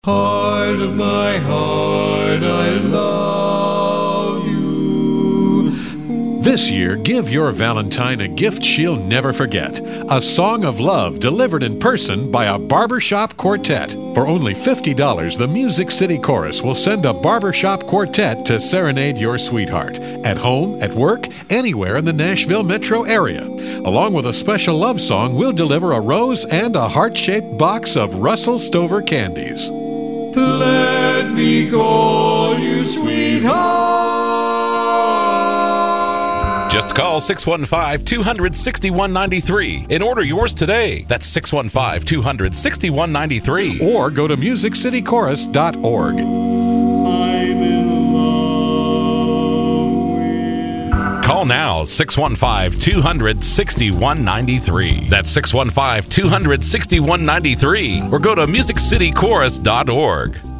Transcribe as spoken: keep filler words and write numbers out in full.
Heart of my heart, I love you. This year, give your Valentine a gift she'll never forget. A song of love delivered in person by a barbershop quartet. For only fifty dollars, the Music City Chorus will send a barbershop quartet to serenade your sweetheart. At home, at work, anywhere in the Nashville metro area. Along with a special love song, we'll deliver a rose and a heart-shaped box of Russell Stover candies. Let me call you sweetheart. Just call six one five, two six one, nine three and order yours today. That's six one five, two six one, nine three. Or go to music city chorus dot org. I'm in love with... Call now, six one five, two six one, nine three. That's six one five, two six one, nine three. Or go to music city chorus dot org.